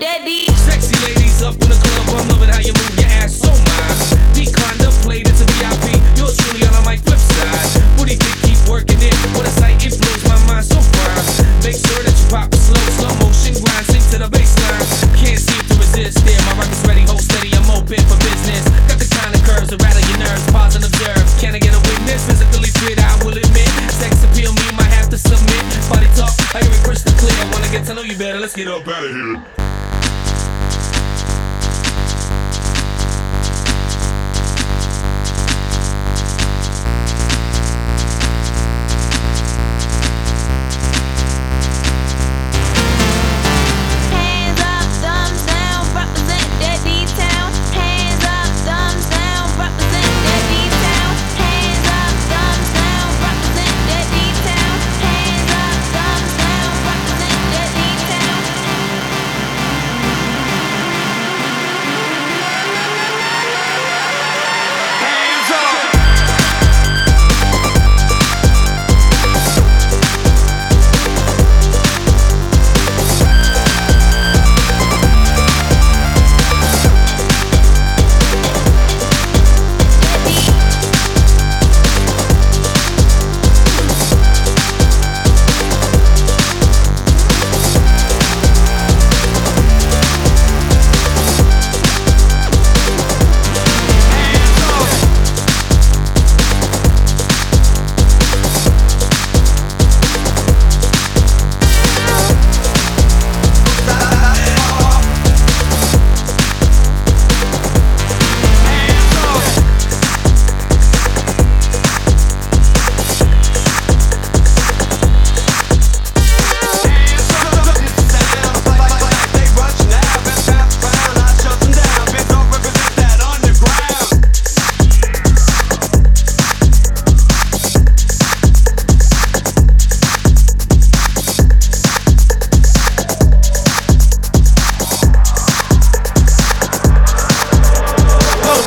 daddy. Sexy ladies up in the club, I'm loving how you move your ass so much. Decline the plate, it's a VIP. Yours truly on my flip side. Booty keep working it. What a sight, it blows my mind so fine. Make sure that you pop it slow motion grind, sink to the baseline. Can't seem to resist there. My record's ready, hold steady, I'm open for business. Got the kind of curves that rattle your nerves, pause and observe. Can I get a witness? Physically fit, I will admit. Sex appeal, me might have to submit. Body talk, I hear it crystal clear. Wanna get to know you better, let's get up out of here.